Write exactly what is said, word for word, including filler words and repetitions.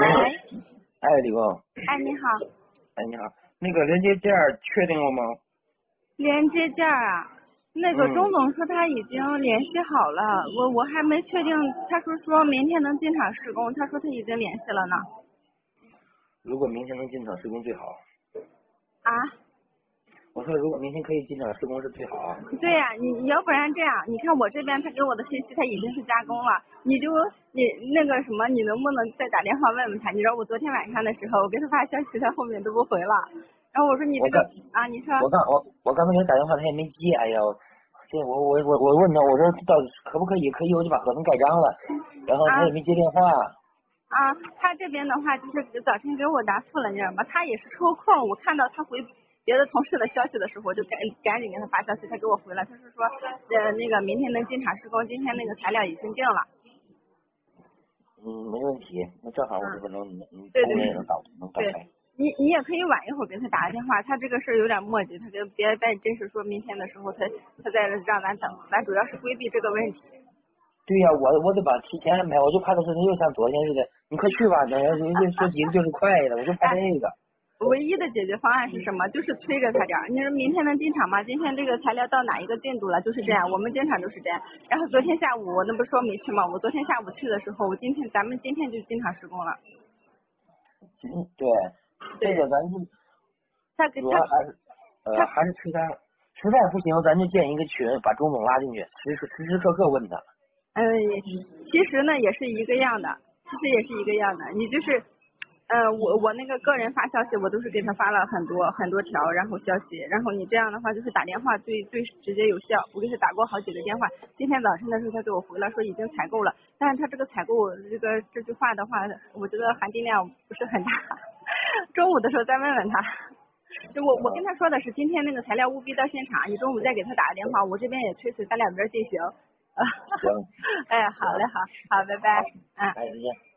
喂， 哎，李工， 哎，你好， 哎，你好，那个连接件确定了吗？ 连接件啊，那个钟嗯， 总说他已经联系好了，我我还没确定，他说说明天能进场施工，他说他已经联系了呢。 如果明天能进场施工最好。 啊？ 我说如果明天可以进场施工是最好。 对呀、你你要不然这样，你看我这边他给我的信息他已经是加工了，你就你那个什么，你能不能再打电话问问他？你知道我昨天晚上的时候，我给他发消息，他后面都不回了。然后我说你这个我刚啊，你说我刚我我刚才给他打电话，他也没接。哎呀，这我我我我问他，我说到底可不可以？可以，我就把合同盖章了。然后他啊也没接电话。 啊，他这边的话就是早晨给我答复了，你知道吗？他也是抽空，我看到他回别的同事的消息的时候，我就赶赶紧给他发消息，他给我回了，他是说呃那个明天能进场施工，今天那个材料已经定了。 嗯，没问题。那正好我这嗯， 边能能对对工人也能到能到对， 开。 你你也可以晚一会儿给他打个电话，他这个事儿有点磨叽，他就别再真是说明天的时候他他再让咱等，咱主要是规避这个问题。 对呀、我我得把提前安排，我就怕他是他又像昨天似的，你快去吧，那人家说急的就是快的，我就怕这哎， 个。 唯一的解决方案是什么？就是催着他点儿。你说明天能进场吗？今天这个材料到哪一个进度了？就是这样，我们经常都是这样。然后昨天下午我那不是说没去吗？我昨天下午去的时候，我今天咱们今天就进场施工了。 嗯，对，这对， 个咱就他给他主要还是呃他还是催他，实在不行咱就建一个群，把钟总拉进去，时时时时刻刻问他。 嗯，其实呢也是一个样的，其实也是一个样的。你就是，呃，我我那个个人发消息，我都是给他发了很多很多条，然后消息，然后你这样的话就是打电话最最直接有效。我给他打过好几个电话，今天早晨的时候他给我回了说已经采购了，但是他这个采购这个这句话的话，我觉得含金量不是很大。中午的时候再问问他。就我我跟他说的是今天那个材料务必到现场，你中午再给他打个电话，我这边也催催咱两边进行。 行哎，好嘞， 行， 好，好，拜拜， 好， 嗯。 哎，再见。